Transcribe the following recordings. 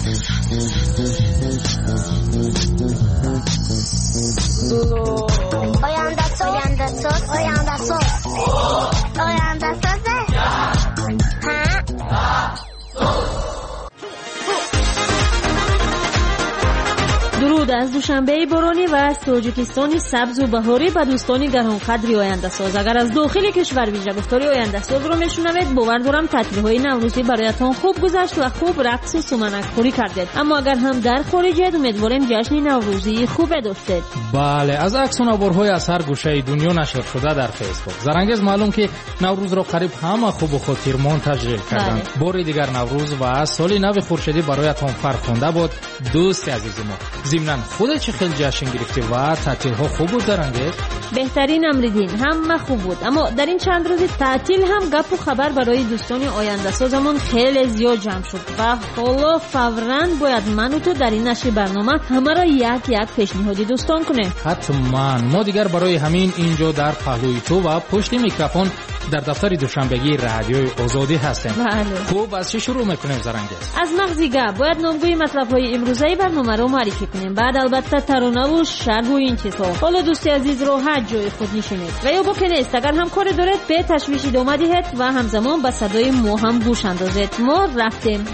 درود از دوشنبه بارانی و از تاجیکستان سبز و بهاری به دوستان گرانقدری آینده ساز. اگر از داخل کشور ویژه گفتاری آینده ساز رو میشنوید، باور دارم تعطیل‌های نوروزی برایتان خوب گذشت و خوب رقص و سومنک خوری کردید. اما اگر هم در خارجید، امیدواریم جشن نوروزی خوب داشتید. بله، از عکس و نوارهای از هر گوشه دنیا نشر شده در فیسبوک. زرنگز معلوم که نوروز را قریب همه خوب و خاطرمند تجربه کردند. بار دیگر نوروز و سال نو خورشیدی برایتان فرخنده بود دوست عزیز ما. ضمن خودت چه خیلی جشن گرفتی و تعطیل‌ها خوب بود درنگز؟ بهترین امریدین، همه خوب بود. اما در این چند روز تعطیل هم گپ و خبر برای دوستان آینده سازمون خیلی زیاد جمع شد و حالا فوراً باید من و تو در این نشر برنامه همه را یک پیشنهادی دوستان کنیم. حتما. ما دیگر برای همین اینجا در پهلوی تو و پشت میکروفون در دفتر دوشنبگی رادیوی آزادی هستیم. بله. خوب از چه شروع میکنیم زرنگز؟ از مغزی گپ باید نامگوی مطلب‌های امروزی برنامه رو معرفی کنیم. بعد البته ترانه و شرح و این چیزها. حالا دوستی عزیز رو هر جای خود نشینید و یا با که نیست اگر هم کار دارید به تشویش ادامه دهید و همزمان به صدای ما هم گوش اندازید. ما رفتیم.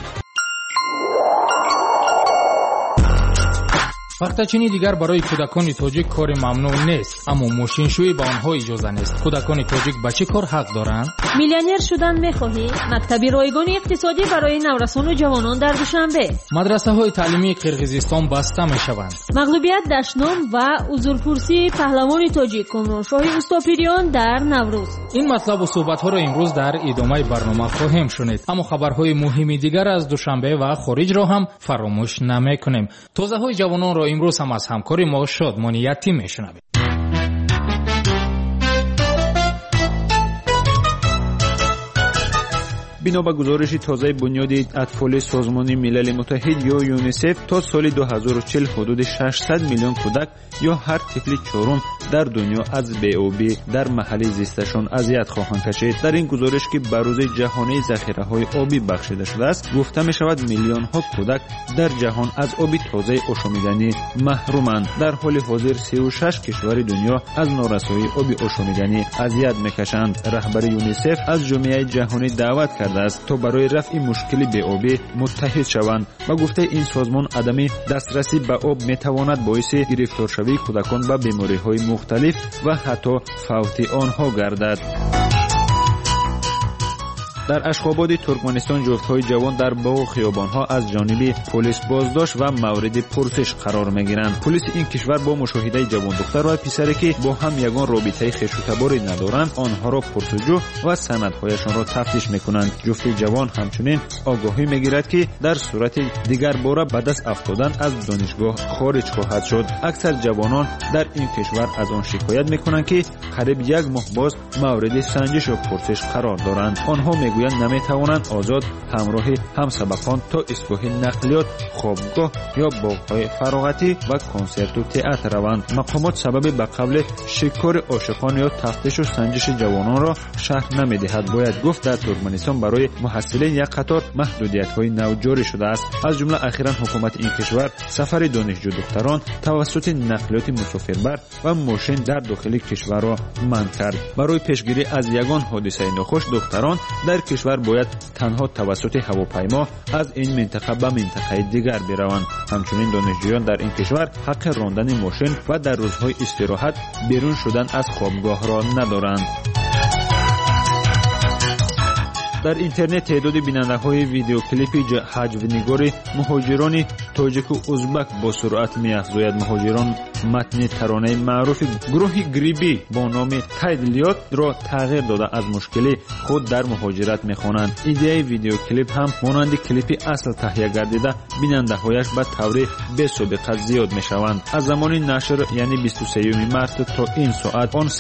وقتچینی دیگر برای کودکان تاجیک کار ممنوع نیست، اما ماشینشویی به آنها اجازه نیست. کودکان تاجیک به چه کار حق دارند؟ میلیونر شدن می‌خواهی؟ مکتبی رایگان اقتصادی برای نورسان و جوانان در دوشنبه. مدرسه‌های تعلیمی قرقیزستان بسته می‌شوند. مغلوبیت دشنام و حضورپرسی پهلوان تاجیک کرمانشاه اوستاپیریان در نوروز. این مطلب و صحبت‌ها را امروز در ادامه برنامه خواهیم شنید. اما خبرهای مهم دیگر از دوشنبه و خارج را هم فراموش نمی‌کنیم. توضیح‌های جوانان را امروز هم از همکاری ما شادمانیتی میشنویم. بنا به گزارش تازه بنیاد اطفال سازمان ملل متحد یا یونیسف تا سال 2040 حدود 600 میلیون کودک یا هر طفل چهارم در دنیا از بی‌آبی در محل زیستشان اذیت خواهند کشید. در این گزارش که به روز جهانی ذخیره‌های آبی بخشیده شده است، گفته می شود میلیون ها کودک در جهان از آب تازه آشامیدنی محرومند. در حال حاضر 36 کشور دنیا از نارسایی آب آشامیدنی اذیت می‌کشند. رهبر یونیسف از جامعه جهانی دعوت کرد است تا برای رفع مشکل بی‌آبی متحد شوند و گفته این سازمان عدم دسترسی به آب میتواند باعث گرفتارشوی کودکان به بیماری‌های مختلف و حتی فوت آنها گردد. در اشخاباد ترکمنستان جفت‌های جوان در باغ و خیابان‌ها از جانب پلیس بازداشت و مورد پرسش قرار می‌گیرند. پلیس این کشور با مشاهده جوان دختر و پسری که با هم یگان رابطه خوش‌تباری ندارند، آنها را پرسجو و سندهایشان را تفتیش می‌کنند. جفت جوان همچنین آگاهی می‌گیرد که در صورت دیگر بار به دست افتادن از دانشگاه خارج خواهد شد. اکثر جوانان در این کشور از آن شکایت می‌کنند که قریب یک ماه باز مورد سنجش و پرسش قرار دارند. آنها می‌گویند نمیتوانند آزاد همراه همسبقان تا ایستگاه نقلیات، خوابگاه یا باغ‌های فراغتی و کنسرت و تئاتر روند. مقامات سبب به قبل شکار عاشقان یا تفتیش و سنجش جوانان را شرح نمی‌دهد. باید گفت در ترکمنستان برای محصلین یک قطار محدودیت‌های نو جاری شده است. از جمله اخیراً حکومت این کشور سفر دانشجو دختران توسط نقلیات مسافربر و ماشین در داخل کشور را منع کرد. برای پیشگیری از یگان حادثه ناخوش، دختران در کشور باید تنها توسط هواپیما از این منطقه به منطقه دیگر بروند. همچنین دانشجویان در این کشور حق راندن ماشین و در روزهای استراحت بیرون شدن از خوابگاه را ندارند. در اینترنت تعداد بیننده‌های ویدیو کلیپ حجو‌نگار مهاجران تاجیک و ازبک با سرعت می‌افزاید. مهاجران متن ترانه معروف گروه گریبی با نام تایدلیات را تغییر داده از مشکل خود در مهاجرت می‌خوانند. ایده ویدیو کلیپ هم مانند کلیپ اصل تهیه گردیده بیننده‌هایش به طور بی‌سابقه زیاد می‌شوند. از زمان نشر یعنی 23 مارس تا این ساعت آن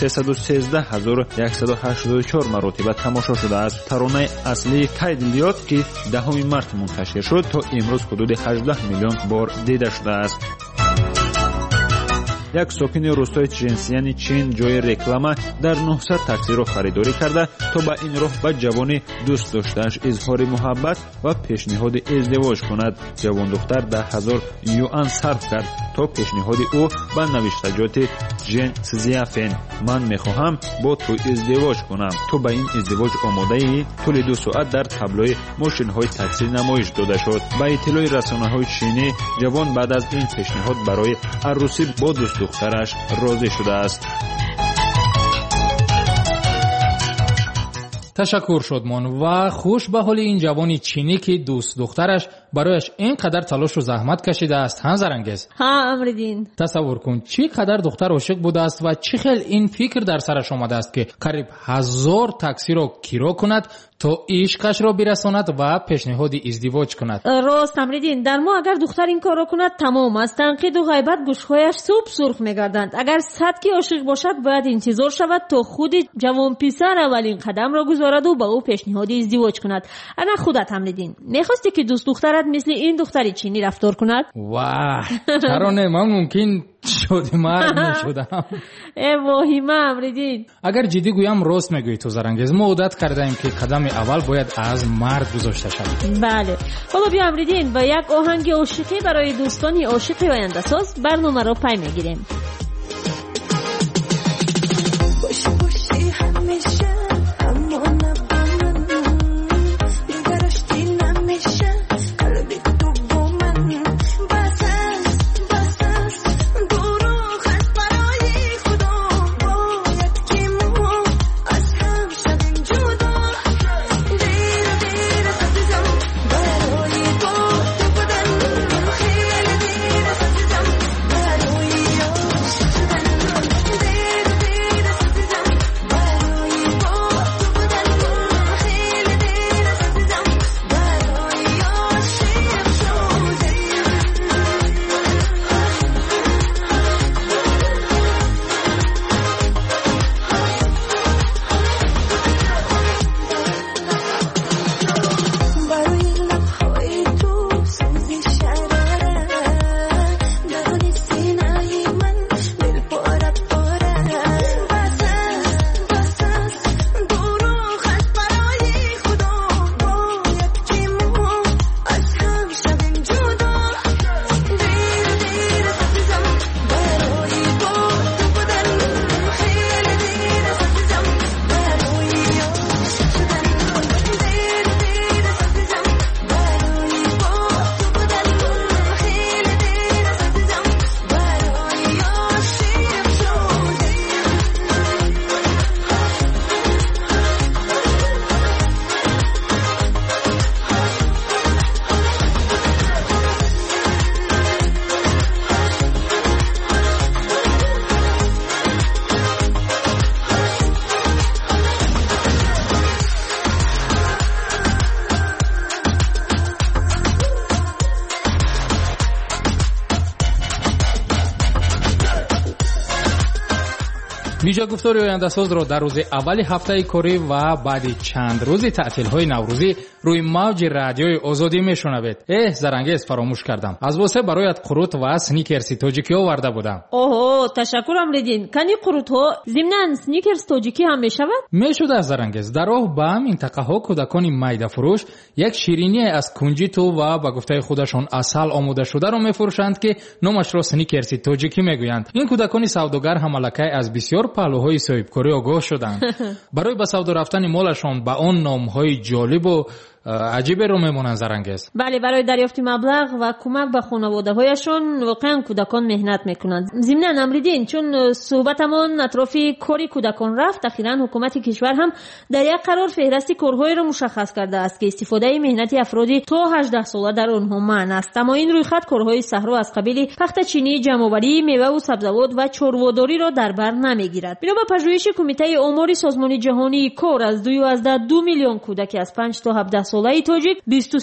313184 مرتبه تماشا شده است. ترانه اصلی تایدلیات که 10 مارس منتشر شد تا امروز حدود 18 میلیون بار دیده شده است. یک ساکن روستای چنسیان چین جای رکلاما در 900 تاکسی‌رو خریداری کرده تا با این راه به جوان دوست داشته‌اش اظهار محبت و پیشنهاد ازدواج کند. جوان دختر 10,000 یوان صرف کرد تا پیشنهاد او به نوشتجات جن سزیافن من میخواهم با تو ازدواج کنم. تو به این ازدواج آماده ای؟ طول 2 ساعت در تابلوی ماشین‌های تاکسی نمایش داده شد. با اطلاع رسانه‌های چینی جوان بعد از این پیشنهاد برای عروسی با دوست دخترش راضی شده است. تشکر شدمان و خوش به حال این جوانی چینی که دوست دخترش برایش اینقدر تلاش و زحمت کشیده است. ها زرنگز؟ ها امردین. تصور کن چی قدر دختر عاشق بوده است و چه خیلی این فکر در سرش آمده است که قریب 1000 تاکسی را کرایه کند تا عشقش را برساند و پیشنهاد ازدواج کند. راست امردین، در ما اگر دختر این کار را کند تمام است. تنقید و غیبت گوشهایش سوپ سرخ می‌گردند. اگر صدقی عاشق باشد باید انتظار شود تا خود جوان پسر اولین قدم را گذارد و با او پیشنهاد ازدواج کند. اگر خودت امردین می‌خواستی که دوست دخترت مثل این دختری چینی رفتار کند؟ واه چرا نه، من ممکن شده مرد میشدم. ای واهیمه امردین. اگر جدی گویم راست میگویی تو زرنگز. ما عادت کرده ایم که قدم اول باید از مرد گذاشته شود. بله. حالا بیا امردین با یک آهنگ عاشقی برای دوستانی عاشق آینده ساز برنامه را پی میگیریم. ویژه گفتاری آینده ساز را در روز اول هفته کاری و بعد چند روز تعطیل‌های نوروزی روی موج رادیوی آزادی میشنوید. زرنگز فراموش کردم. از واسه برایت قروت و سنیکرز تاجیکی آورده بودم. اوه تشکر امردین. کنی قروت ها ضمن سنیکرز تاجیکی هم میشود؟ میشود زرنگز. در راه به منطقه ها کودکان میده فروش یک شیرینی از کنجیتو و به گفته خودشان عسل آماده شده را میفروشند که نامش را سنیکرز تاجیکی میگویند. این کودکان سوداگر هم الکی از بسیار پهلوهای صاحبکاری آگاه شدند. برای به سودا رفتن مالشان با آن نامهای جالب و عجیبه رو میمونن زرنگز. بله، برای دریافت مبلغ و کمک به خانواده هایشون واقعا کودکان مهنت میکنند. ضمن امردین چون صحبتمون اطراف کاری کودکان رفت، اخیراً حکومت کشور هم در یک قرار فهرست کارهایی رو مشخص کرده است که استفاده مهنتی افرادی تا 18 ساله در آنها منع است. اما این رویخط کارهای صحرا از قبیل پخت چینی، جمع‌آوری میوه و سبزیجات و چرواداری را در بر نمیگیرد. بنا به پژوهش کمیته آمار سازمان جهانی کار از 2 میلیون کودک از 5 تا 17 ساله تاجیک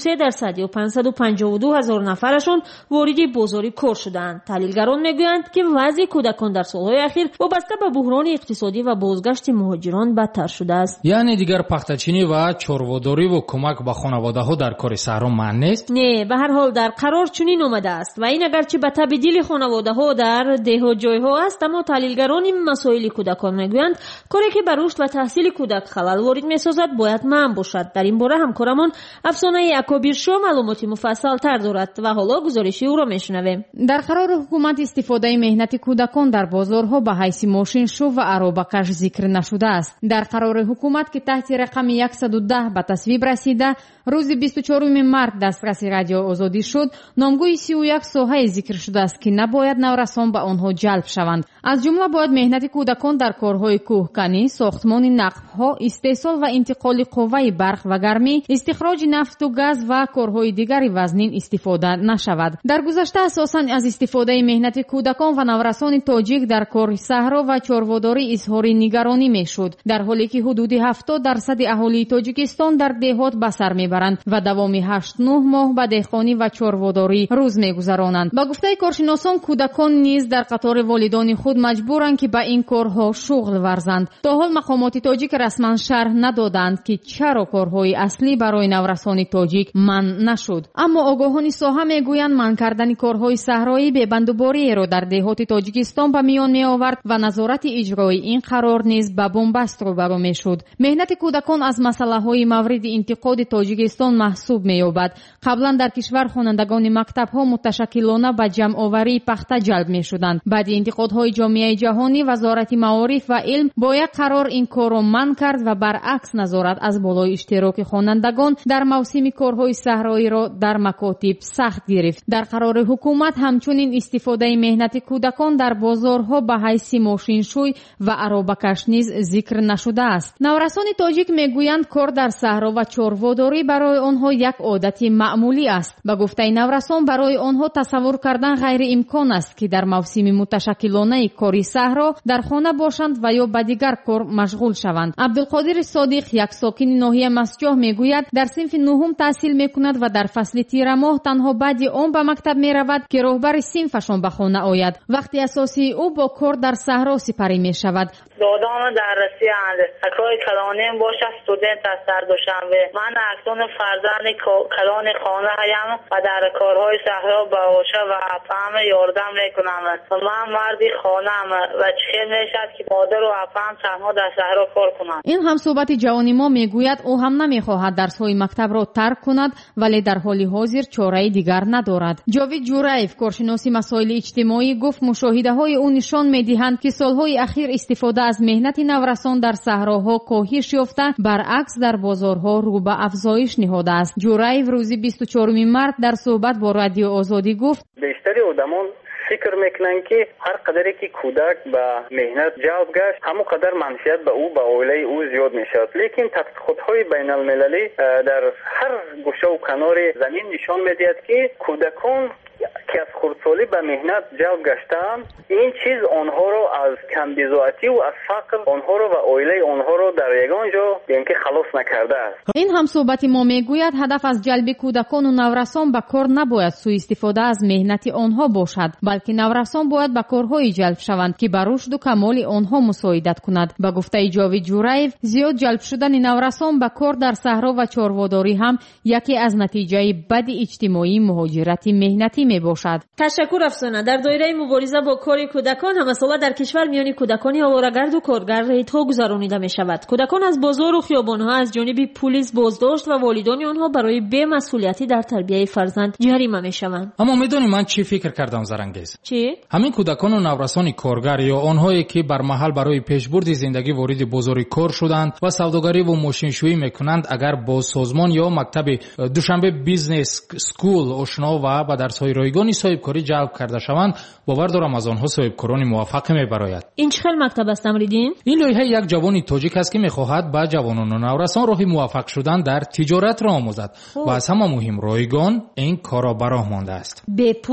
23% یا 552,000 نفرشون وارد بازار کار شدند. تحلیلگران میگویند که وضع کودکان در سالهای اخیر وابسته به بحران اقتصادی و بازگشت مهاجران بدتر شده است. یعنی دیگر پختچینی و چرواداری و کمک به خانواده‌ها در کار صحرا معنی نیست؟ نه، به هر حال در قرار چنین آمده است و این اگرچه به تبدیل خانواده‌ها در دهات جایها است، اما تحلیلگران این مسائل کودکان میگویند کاری که بر رشد و تحصیل کودک خلل وارد می‌سازد باید منع باشد. در این باره همکارمان افسانه اکابیر شو معلومات مفصل تر دارد و حالا گزارشی او را میشنویم. در قرار حکومت استفاده مهنت کودکان در بازارها به حیث ماشین شو و عرابکش ذکر نشده است. در قرار حکومت که تحت رقم 110 به تصویب رسیده، روز 24 مارس دسترس رادیو آزادی شد، نامگوی 31 ساحه ذکر شده است که نباید نورسان به آنها جلب شوند. از جمله باید مهنت کودکان در کارهای کوهکنی، ساختمان نقب‌ها، استحصال و انتقال قوه برق و گرمی، استخراج نفت و گاز و کارهای دیگری وزنین استفاده نشود. در گذشته اساساً از استفاده مهنت کودکان و نورسان تاجیک در کار صحرا و چرواداری اظهار نگرانی میشد، در حالی که حدود 70% اهالی تاجیکستان در دهات به سر میبرند و دوام 8-9 ماه به دهقانی و چرواداری روز میگذرانند. با گفته کارشناسان، کودکان نیز در قطار والدان خود مجبورند که به این کارها شغل ورزند. تا حال مقامات تاجیک رسما شرح ندادند که چرا کارهای اصلی برای نورسان تاجیک منع نشد. اما آگاهان ساحه میگویند منع کردن کارهای صحرایی ببندوباری را در دهات تاجیکستان به میان می آورد و نظارت اجرای این قرار نیز به بنبست روبرو میشد. مهنت کودکان از مسئله‌های مورد انتقاد تاجیکستان محسوب می‌یابد. قبلا در کشور خوانندگان مکتب‌ها متشکلانه به جمع‌آوری پخته جلب می‌شدند. بعد انتقادهای جامعه جهانی، وزارت معارف و علم با یک قرار این کار را منع کرد و برعکس نظارت از بالای اشتراک خوانندگان در موسم کارهای صحرایی را در مکاتب سخت گرفت. در قرار حکومت همچنین استفاده مهنت کودکان در بازارها به حیث ماشینشوی و عرابکش نیز ذکر نشده است. نورسان تاجیک میگویند کار در صحرا و چرواداری برای آنها یک عادت معمولی است. به گفته نورسان برای آنها تصور کردن غیر امکان است که در موسم متشکلانه کاری صحرا در خانه باشند و یا به دیگر کار مشغول شوند. عبدالقادر صادق، یک ساکن ناحیه مسجح، میگوید در صنف نهم تحصیل میکند و در فصل تیر ماه تنها بعد آن به مکتب میرود که راهبر صنفشان به خانه آید. وقتی اساسی او با کار در صحرا سپری میشود. دادام درسی اند اکای کلانیم باشه استودنت از سر دوشنبه. من اکنون فرزند کلان خانه هایم و در کارهای صحرا باشه و افهم یاردم میکنم. من مردی خانم و چه میشد که مادر و افهم تنها در صحرا کار کنند. این هم صحبت جوانی ما میگوید او هم نمیخواهد درس‌های مکتب را ترک کند، ولی در حال حاضر چاره دیگر ندارد. جاوید جورایف، کارشناس مسائل اجتماعی، گفت مشاهده‌های او نشان می‌دهند که سالهای اخیر استفاده از مهنت نورسان در صحراها کاهش یافته، برعکس در بازارها رو به افزایش نهاده است. جورایف روز 24 مارس در صحبت با رادیو آزادی گفت بیشتری آدمان فکر میکنن که هر قدری که کودک به مهنت جلب گشت همون قدر منفعت به او به عائله او زیاد میشد، لیکن تحقیقات‌های بین المللی در هر گوشه و کنار زمین نشان میدهد که کودکان که از خردسالی به مهنت جلب گشتند، این چیز آنها را از کمبزاعتی و از فقر آنها را و عائله آنها را در یگان جا اینکه خلاص نکرده است. این هم صحبت ما میگوید هدف از جلب کودکان و نورسان به کار نباید سوء استفاده از مهنت آنها باشد، بلکه نورسان باید به کارهای جلب شوند که بر رشد و کمال آنها مساعدت کند. به گفته جاوید جورایف، زیاد جلب شدن نورسان به کار در صحرا و چرواداری هم یکی از نتیجه بد اجتماعی مهاجرت مهنتی می باشد. تشکر افسانه. در دایره مبارزه با کار کودکان همساله در کشور میان کودکان آواره‌گرد و کارگر ریت‌ها گذرانیده می شود. کودکان از بازار و خیابان‌ها از جانب پلیس بازداشت و والدان آنها برای بی‌مسئولیتی در تربیت فرزند جریمه می شوند. اما میدونی من چی فکر کردم زرنگیز؟ چی؟ همین کودکان و نورسان کارگر یا آنهایی که بر محل برای پیشبرد زندگی وارد بازار کار شدند و سوداگری و ماشینشویی میکنند، اگر با سازمان یا مکتب دوشنبه بیزنس اسکول آشنا و با درس‌های رایگان صاحبکاری جلب کرده شوند، باور دارم از آنها صاحبکاران موفق میبراید. این چه مکتب است امریدین؟ این لایحه یک جوان تاجیک است که میخواهد با جوانان و نورسان راه موفق شدن در تجارت را آموزد و از همه مهم رایگان این کارا به راه مانده است. به پول؟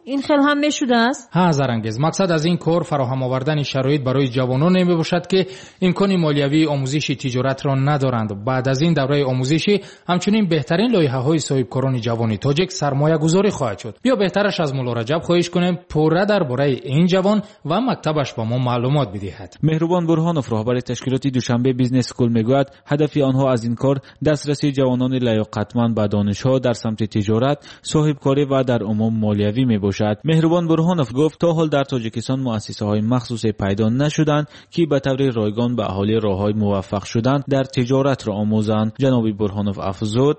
این خیلی هم میشده است؟ ها زرانگیز، مقصد از این کار فراهم آوردن شرایط برای جوانان می باشد که امکان مالیوی آموزش تجارت را ندارند. بعد از این دوره آموزشی همچنین بهترین لایحه‌های صاحبکاران جوان تاجیک سرمایه گذاری خواهد شد. بیا بهترش از مولا رجب خواهش کنیم پورا درباره این جوان و مکتبش با ما معلومات بدهد. مهربان برهانوف رهبر تشکیلات دوشنبه بیزنس اسکول میگوید هدف آنها از این کار دسترسی جوانان لیاقتمند به دانش‌ها در سمت تجارت، صاحبکاری و در عموم مالیوی میباشد. مهربان برهانوف گفت تا حال در تاجیکستان مؤسسه‌های مخصوصی پیدا نشدند که به طور رایگان به اهالی راه‌های موفق شدن در تجارت را آموزند. جناب برهانوف افزود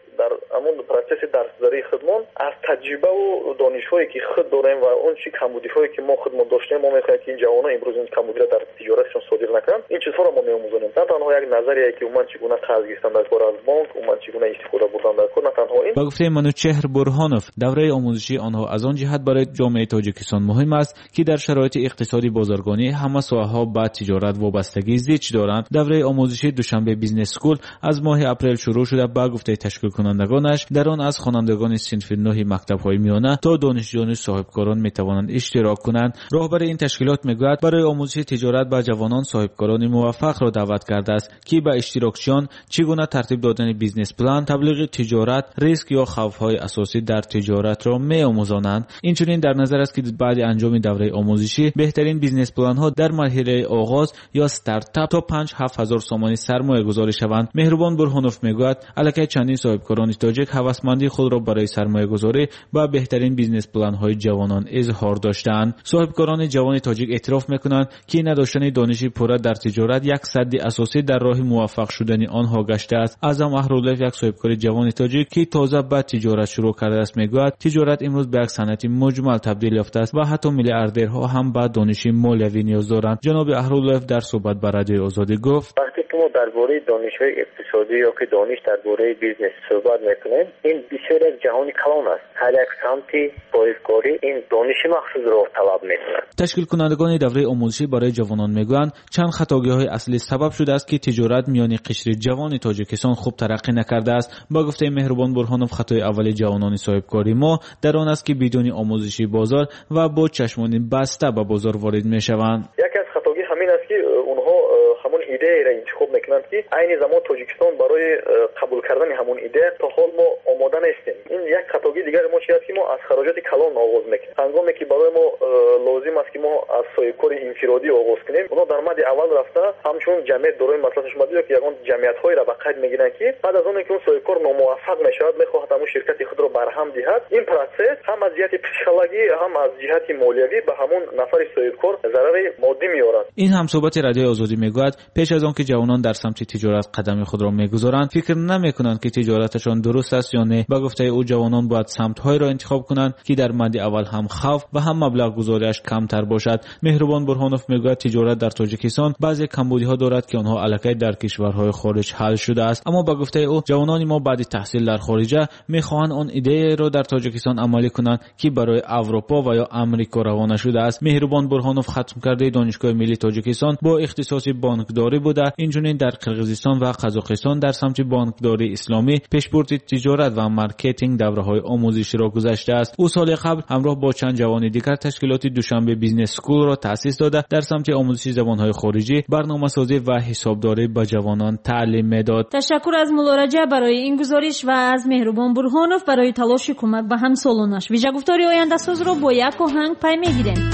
درس‌داری خودمون از تجربه و دانش‌هایی که خود داریم و اون چی کمبودی‌هایی که ما خودمون داشتیم ما می‌خوایم که این جوان‌ها امروز این کمبودی را در تجارتشون صادر نکنن. این چیزها را ما می‌آموزونیم. نه تنها یک نظریه که من چگونه قرض گرفتن در کار از بانک، من چگونه استفاده بردن در کار، نه تنها این. با گفته منوچهر برهانوف دوره آموزشی آنها از آن جهت برای جامعه تاجیکستان مهم است که در شرایط اقتصادی بازرگانی همه ساحه‌ها به تجارت وابستگی زیاد دارند. دوره آموزشی دوشنبه بیزنس اسکول از ماه اپریل شروع شده. با گفته تشکیل کنندگانش در آن از خوانندگان صنف 9 مکتب‌های میانه تا دانشجویان صاحبکاران می‌توانند اشتراک کنند. راهبر این تشکیلات میگوید برای آموزش تجارت به جوانان صاحبکاران موفق را دعوت کرده است که به اشتراکشان چگونه ترتیب دادن بیزنس پلان، تبلیغ تجارت، ریسک یا خوف‌های اساسی در تجارت را می‌آموزانند. اینچنین در نظر است که بعد انجام دوره آموزشی بهترین بیزنس پلان‌ها در مرحله آغاز یا استارتاپ تا 5-7 هزار سومانی سرمایه گذاری شوند. مهربان برهانوف میگوید الکی چندین صاحبکاران تاجیک هوسمندی خود را برای سرمایه گذاری و بهترین بیزنس پلان های جوانان اظهار داشتند. صاحبکاران جوان تاجیک اعتراف میکنند که نداشتن دانشی پوره در تجارت یک سد اساسی در راه موفق شدن آنها گشته است. اعظم احرالله یک صاحبکار جوان تاجیک که تازه به تجارت شروع کرده است میگوید تجارت امروز به یک صنعت مجمل تبدیل یافته است و حتی میلیاردرها هم به دانش مالیوی نیاز دارند. جناب احرالله در صحبت با رادیو آزادی گفت وقتی که ما درباره دانش‌های اقتصادی یا که دانش درباره بیزنس صحبت میکنیم این بسیار از جهانی کلان است. هر یک سمتی صاحبکاری این دانش مخصوص را طلب میکنند. تشکیل کنندگان دوره آموزشی برای جوانان میگویند چند خطاگی‌های اصلی سبب شده است که تجارت میان قشر جوان تاجیکستان خوب ترقی نکرده است. با گفته مهربان برهانوف خطای اول جوانان صاحبکاری ما در آن است که بدون آموزشی بازار و با چشمان بسته به بازار وارد میشوند. یکی از خطاگی همین است که اونها همون ایده را انتخاب میکنند که عین زمان تاجیکستان برای قبول کردن همون ایده تا حال ما آماده نیستیم. این یک خطاگی دیگر ما چیه که ما از خراجات کلان آغاز میکنیم. هنگامی که برای ما لازم است که ما از صاحبکاری انفرادی آغاز کنیم اونها در مد اول رفته همچون جمعیت دارای مصلحتش مادی که یگان جمعیت‌های را به قید میگیرند که بعد از اون که اون صاحبکار ناموفق میشود میخواهد همون شرکت خود را برهم دهد. این پروسس هم از جهت پسیکولوژی هم از جهت مالیوی به همون نفر صاحبکار ضرر مادی میارد. این هم صحبت رادیو آزادی میگوید پیش از آن که جوانان در سمت تجارت قدم خود را میگذارند فکر نمیکنند که تجارتشان درست است یا نه. با گفته او جوانان باید سمت‌های را انتخاب کنند که در مد اول هم خوف و هم مبلغ گذاریش کمتر باشد. مهربان برهانوف میگوید تجارت در تاجیکستان بعضی کمبودی‌ها دارد که آنها الکی در کشورهای خارج حل شده است. اما با گفته او جوانان ما بعد تحصیل در خارج میخواهند آن ایده را در تاجیکستان عملی کنند که برای اروپا و یا آمریکا روانه شده است. مهربان برهانوف ختم کرده دانشگاه ملی تاجیکستان با اختصاص بانکداری بوده. اینجوری در قرقیزستان و قزاقستان در سمت بانکداری اسلامی پیشبرد تجارت و مارکتینگ دوره‌های آموزشی را گذاشته است. او سال قبل همراه با چند جوان دیگر تشکیلات دوشنبه بیزنس اسکول را تأسیس داده در سمت آموزش زبان‌های خارجی، برنامه‌سازی و حسابداری به جوانان تعلیم میداد. تشکر از مولا رجب برای این گزارش و از مهربان برهانوف برای تلاش کمک به همسالانش. ویژه گفتاری آینده ساز را با یک آهنگ پی میگیریم.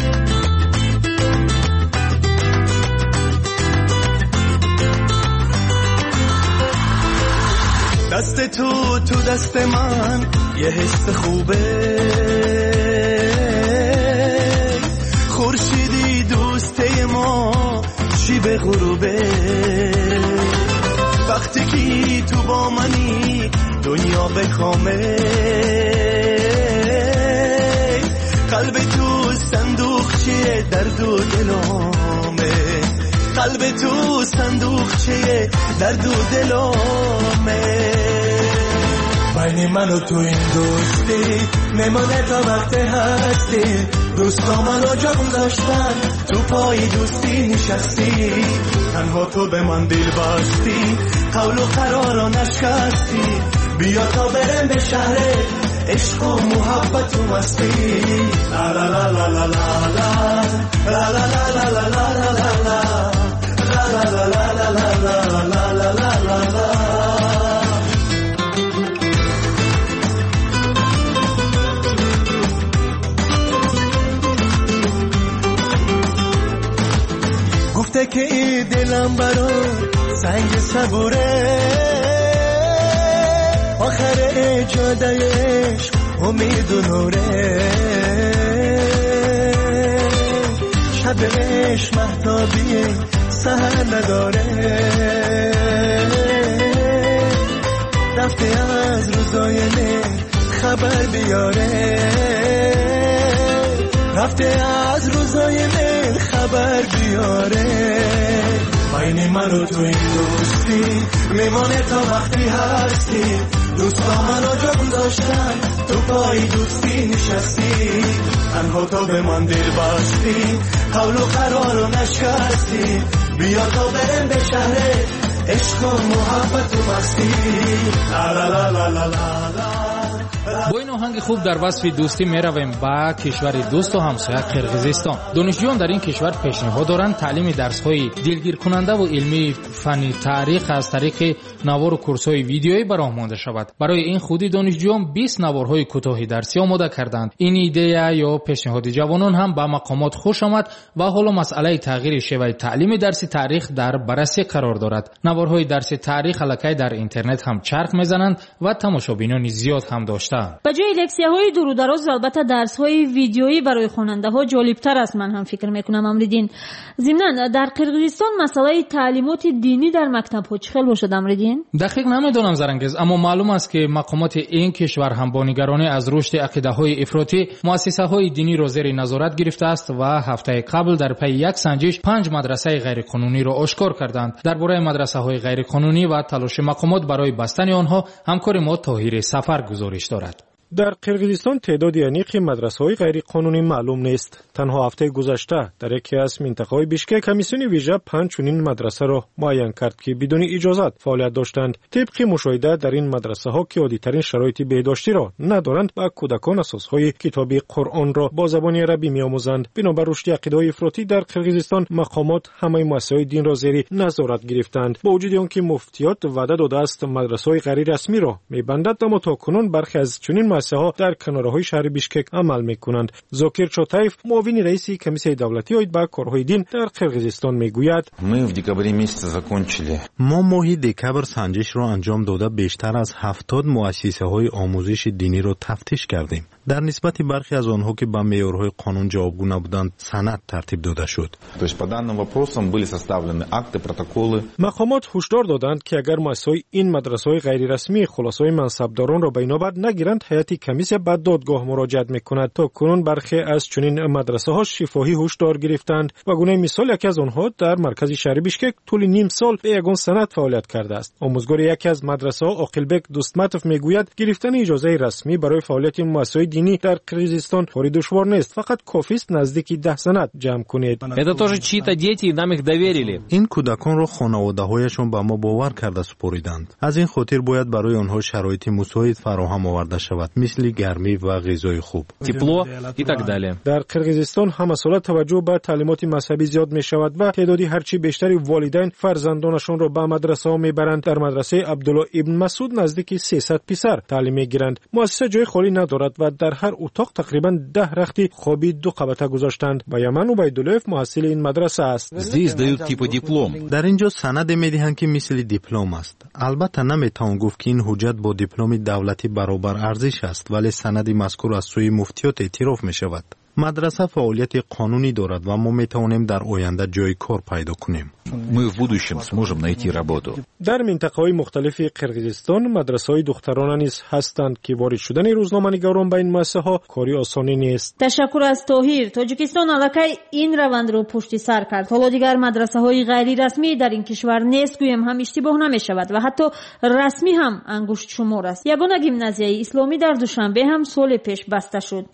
دست تو دست من یه حس خوبه، خورشیدی دوسته ما چی به غروبه، وقتی که تو با منی دنیا به کامه، قلب تو صندوقچه درد و دلامه، قلب تو صندوقچه درد و دلامه، بین من و تو این دوستی نمانه تا وقت هستی، دوستا منو جا گذاشتن تو پای دوستی نشستی، تنها تو به من دل بستی، قول و قرارو نشکستی، بیا تا برم به شهرت عشق و محبت و مستی لا لا لا لا لا لا لا لا لا لا. گفته که این دلم برا سنگ صبوره آخر جادهش امید و نوره شبش مهتابی سهر نداره رفته از روزای مهر خبر بیاره رفته از روزای مهر خبر بیاره بین من و تو این دوستی میمانه تا وقتی هستی دوستا منو جا گذاشتن تو پای دوستی نشستی تنها تو به من دل بستی حول و قرار رو نشکستی بیا تا برم به شهر عشق و محبت و مستی لا لا لا لا لا لا. با این آهنگ خوب در وصف دوستی می رویم با کشور دوست و همسایه قرقیزستان. دانشجویان در این کشور پیشنهاد دارند تعلیم درس‌های دلگیر کننده و علمی فنی تاریخ از طریق نوار و کورس‌های ویدیویی به راه مانده شود. برای این خودی دانشجویان 20 نوارهای کوتاه درسی آماده کردند. این ایده یا پیشنهاد جوانان هم به مقامات خوش آمد و حالا مسئله تغییر شیوه تعلیم درسی تاریخ در بررسی قرار دارد. نوارهای درسی تاریخ الکی در اینترنت هم چرخ می‌زنند و تماشابینان زیاد هم داشتند. به جای لکسیه‌های دور و دراز البته درس‌های ویدیویی برای خواننده‌ها جالب‌تر است. من هم فکر می‌کنم امریدین. ضمناً در قرقیزستان مسئله تعلیمات دینی در مکتب‌ها چه خیلی باشد امریدین؟ دقیق نمی‌دانم زرنگز، اما معلوم است که مقامات این کشور هم با نگرانی از رشد عقیده‌های افراطی مؤسسه‌های دینی را زیر نظارت گرفته است و هفته قبل در پی یک سنجش 5 مدرسه غیرقانونی را آشکار کردند. درباره مدرسه‌های غیرقانونی و تلاش مقامات برای بستن آنها همکار ما طاهر سفر گزارش دارد. در قرقیزستان تعداد انیق مدرسه‌های غیرقانونی معلوم نیست. تنها هفته گذشته در یکی از منطقه‌های بیشکک کمیسیون ویژه 5 چنین مدرسه را معین کرد که بدون اجازت فعالیت داشتند. طبق مشاهده در این مدرسه‌ها که عادی‌ترین شرایط بهداشتی را ندارند و کودکان اساس‌های کتابی قرآن را با زبان عربی می‌آموزند. بنابر رشد عقیده‌های افراطی در قرقیزستان مقامات همه مؤسسه‌های دین را زیر نظارت گرفتند. با وجود آنکه مفتیات وعده داده است مدرسه‌های غیر رسمی را می‌بندد، اما تاکنون برخی از چنین ها در کنارهای شهر بیشکک عمل میکنند. زاکر چاتایف معاون رئیس کمیسیون دولتی اید با کارهای دین در قرقیزستان میگوید ما ماه دکبر سنجش را انجام داده بیشتر از 70 مؤسسه های آموزش دینی را تفتیش کردیم. در نسبت برخی از آنها که به معیارهای قانون جوابگو نبودند سند ترتیب داده شد. مقامات هشدار دادند که اگر مؤسسه‌های این مدرسه‌های غیر رسمی خلاصه‌های منصبداران را به اینابت نگیرند هیئت کمیسیون به دادگاه مراجعه می‌کند. تا کنون برخی از چنین مدرسه‌ها شفاهی هشدار گرفتند و گونه مثال یکی از آنها در مرکز شهر بیشکک طول نیم سال به یگان سند فعالیت کرده است. آموزگار یکی از مدرسه‌ها عاقلبک دوستمتوف میگوید گرفتن اجازه رسمی برای فعالیت مؤسسه‌های دینی در قرقیزستان کاری دشوار نیست، فقط کافی است نزدیک 10 سند جمع کنید. این کودکان را خانواده‌هایشان به ما باور کرده سپردند. از این خاطر باید برای آنها شرایط مساعد فراهم آورده شود، مثل گرمی و غذای خوب. در قرقیزستان هم مسئله توجه به تعلیمات مذهبی زیاد می شود و تعدادی هرچی بیشتری والدین فرزندانشان را به مدرسه ها میبرند. در مدرسه عبدالله ابن مسعود نزدیک 300 پسر تعلیم میگیرند. مؤسسه جای خالی ندارد و در هر اتاق تقریبا 10 رخت خوابی 2 قبطه گذاشتند. بیامن عبیداللهف محصل این مدرسه است. در اینجا سند میدهند که مثل دیپلم است. البته نمیتوان گفت که این حجت با دیپلم دولتی برابر ارزش است، ولی سند مذکور از سوی مفتیات اعتراف می شود. مدرسه فعالیت قانونی دارد و ما میتوانیم در آینده جای کار پیدا کنیم. در منطقه‌های مختلف قرقیزستان مدرسه‌های دخترانه نیز هستند که وارد شدن روزنامه‌نگاران به این مؤسسه‌ها کاری آسانی نیست. تشکر از طاهر. تاجیکستان الکی این روند رو پشت سر کرد. حالا دیگر مدرسه‌های غیر رسمی در این کشور نیست، گویم هم اشتباه نمی‌شود و حتی رسمی هم انگشت شمار است. یگانه گیمنازیای اسلامی در دوشنبه هم سال پیش بسته شد. درست.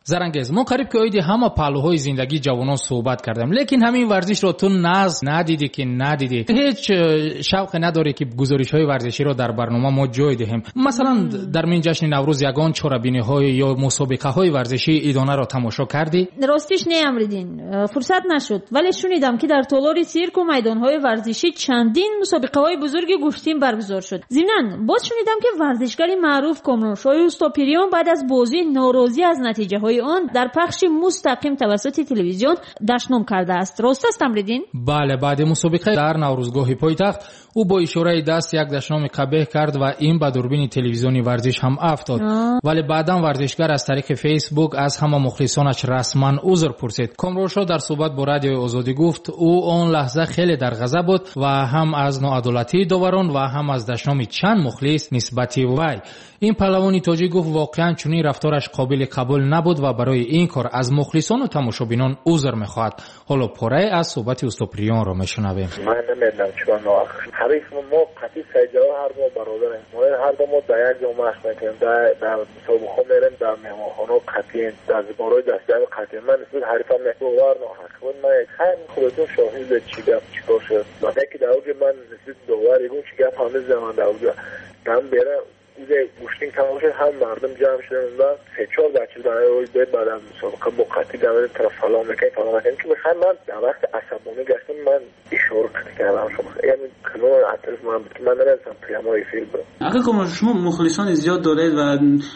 زرنگز ما قریب که اویدی همه پهلوهای زندگی جوانان صحبت کردم، لیکن همین ورزش رو تو ندیدی که ندیدی، هیچ شوق نداری که گزارش‌های ورزشی رو در برنامه ما جای دهیم. مثلا در این جشن نوروز یگان چورابینی‌های یا مسابقه‌های ورزشی ایدانه رو تماشا کردی؟ راستش نه امریدین، فرصت نشد، ولی شنیدم که در تالار سیرک و میدان‌های ورزشی چندین مسابقه‌های بزرگی گفتیم برگزار شد. ضمناً باز شنیدم که ورزشکاری معروف کامرانشاه اوستاپیریان بعد از بازی ناراضی از نتیجه‌های آن در پخش مستقیم توسط تلویزیون دشنام کرده است. راست است امریدین؟ بله، بعد مسابقه در نوروزگاه پایتخت او با اشاره دست یک دشنام قبیح کرد و این به دوربین تلویزیونی ورزش هم افتاد. ولی بعداً ورزشگر از طریق فیسبوک از همه مخلصانش رسما عذر پرسید. کامرانشاه در صحبت با رادیو آزادی گفت او آن لحظه خیلی در غضب بود و هم از ناعدالتی داوران و هم از دشنام چند مخلص نسبت وی. این پهلوانی تاجیک گفت واقعا چنین رفتارش قابل قبول نبود و برای این کار از مخلصان و تماشابینان عذر می‌خواهد. حالا پاره از صحبت اوستاپیریان را میشنویم. من نمیدونم چون حریف ما قطعی سجده هر ما برادریم، ما هر دو ما در یک جامعه اش میکنیم، در مسابقه میریم، در مهمانخانه قطعی در زبارهای دستیاب قطعی. من نسبت حریفم باور نخواهد بود. من خیلی خودتون شاهد چی گپ چیکار شد. وقتی که در اوج من نسبت داوری بود چی گپ همه زمان در اوج دم بیاره اوزه گوشتین تمام شد، هم مردم جمع شدن و 3-4 بچه برای روی باید بعد از مسابقه با قطعی دمید طرف سلام میکنیم که بخیر من در وقت عصبانی گشتم من اشاره کردم شما یعنی کلمه اطرف من بود که من نمیدونستم پیامهای فیلم بود. آقا کامران شما مخلصان زیاد دارید و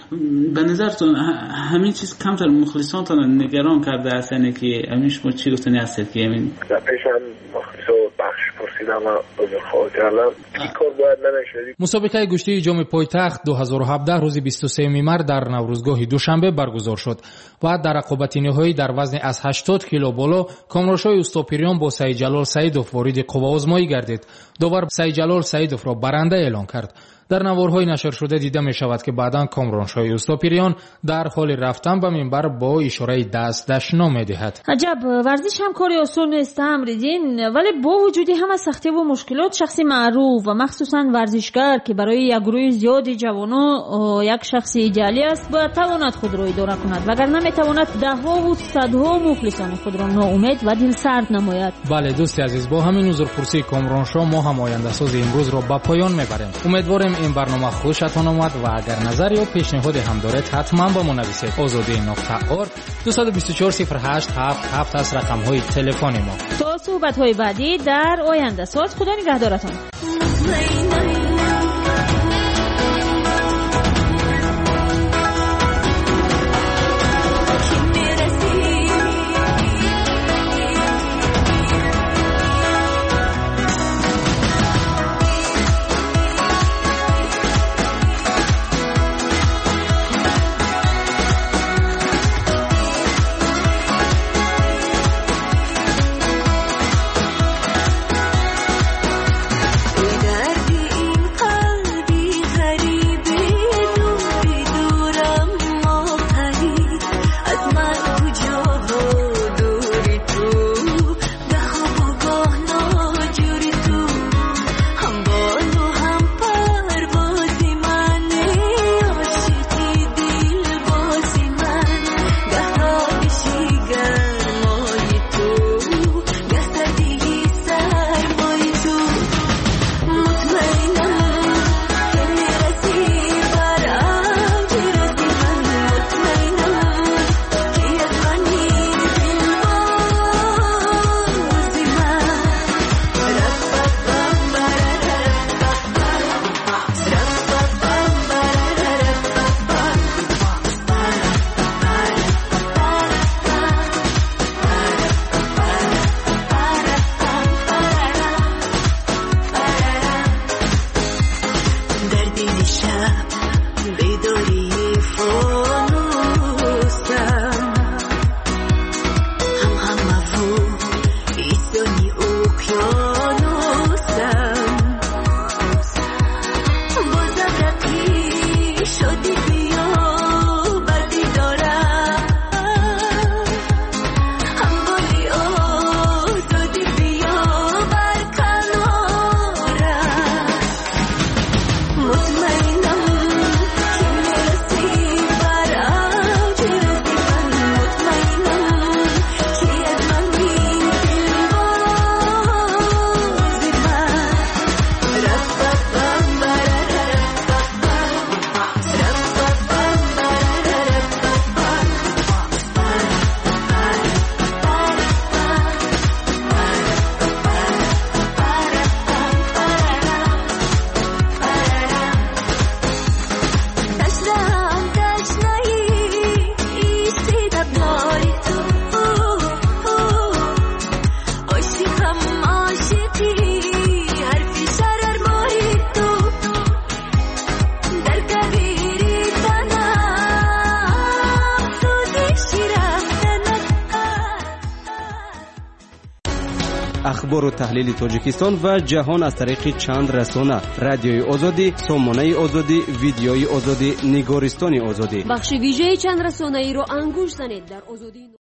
به نظرتون همین چیز کمتر مخلصانتون نگران کرده است، یعنی که همین شما چی گفتنی هستید که همین در پیش هم مخلصا بخش پرسیدم و عذرخواهی کردم این کار باید نمیشد. مسابقه گشتی جام پایتخت 2017 روز 23 مارس در نوروزگاه دوشنبه برگزار شد و در رقابت نهایی در وزن از 80 کیلو بالا کامرانشاه اوستاپیریان با سعید جلال سعیدوف وارد قوه آزمایی گردید. داور سعید جلال سعیدوف را برنده اعلام کرد. در نوارهای نشر شده دیده می شود که بعداً کامرانشاه اوستاپیریان در حال رفتن به منبر با اشاره دست دشنام می دهد. عجب، ورزش هم کاری آسان نیست امریدین، ولی با وجودی همه سختی و مشکلات شخصی معروف و مخصوصاً ورزشگر که برای یک گروه زیادی جوانان یک شخص ایدئالی است باید تواند خود را اداره کند، وگرنه نمیتواند دهها و صدها مخلصان خود را ناامید و دلسرد نماید. بله دوستی عزیز، با همین عذرپرسی کامرانشاه ما هم آینده‌ساز امروز را به پایان میبریم. امیدواریم این برنامه خوشتون اومد و اگر نظر یا پیشنهادی هم دارید حتما با ما نویسید. azadi.org 224 08 77 است رقم های تلفن ما. تا صحبت های بعدی در آینده ساز، خدا نگهدارتون. اخبار و تحلیل تاجیکستان و جهان از طریق چند رسانه: رادیوی آزادی، سامانه آزادی، ویدیوی آزادی، نگارستان آزادی. بخش ویژه چند رسانه‌ای را انگوش زنید در آزادی.